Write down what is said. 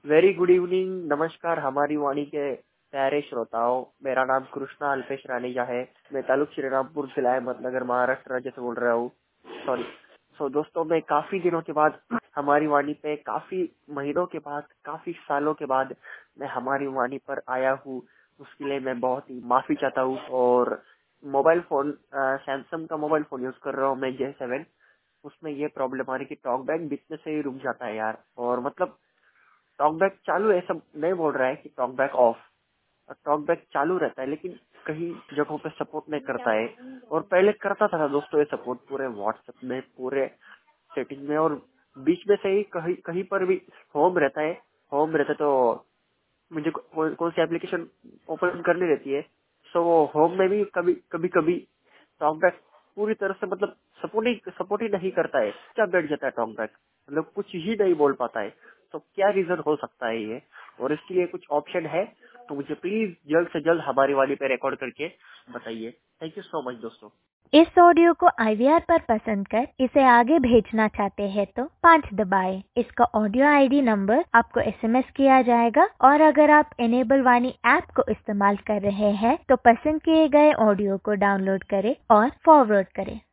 Very good evening. नमस्कार हमारी वाणी के प्यारे श्रोताओं। मेरा नाम कृष्णा अल्पेश रानीजा है। मैं तालुक श्रीरामपुर जिला अहमदनगर महाराष्ट्र राज्य से बोल रहा हूँ। सॉरी। दोस्तों, मैं काफी दिनों के बाद हमारी वाणी पे, काफी महीनों के बाद, काफी सालों के बाद मैं हमारी वाणी पर आया हूँ। उसके लिए मैं बहुत ही माफी चाहता हूँ। और मोबाइल फोन सैमसंग का मोबाइल फोन यूज कर रहा हूँ मैं, J7। उसमें ये प्रॉब्लम आ रही कि टॉक बैक बीच में से ही रुक जाता है यार। और मतलब टॉकबैक चालू है, सब नहीं बोल रहा है कि टॉकबैक ऑफ। टॉकबैक चालू रहता है, लेकिन कहीं जगहों पे सपोर्ट नहीं करता है। और पहले करता था दोस्तों ये सपोर्ट, पूरे व्हाट्सएप में, पूरे सेटिंग में। और बीच में से ही कहीं कहीं पर भी होम रहता है। होम रहता है तो मुझे कौन सी एप्लीकेशन ओपन करनी रहती है। वो होम में भी कभी कभी कभी टॉकबैक पूरी तरह से मतलब सपोर्ट ही नहीं करता है। क्या बैठ जाता है टॉकबैक, मतलब कुछ ही नहीं बोल पाता है। तो क्या रीजन हो सकता है ये? और इसके लिए कुछ ऑप्शन है तो मुझे प्लीज जल्द से जल्द हमारी वाली पे रिकॉर्ड करके बताइए। थैंक यू सो मच दोस्तों। इस ऑडियो को IVR पर पसंद कर इसे आगे भेजना चाहते हैं तो 5 दबाएं। इसका ऑडियो ID नंबर आपको SMS किया जाएगा। और अगर आप इनेबल वाणी ऐप को इस्तेमाल कर रहे हैं तो पसंद किए गए ऑडियो को डाउनलोड करें और फॉरवर्ड करें।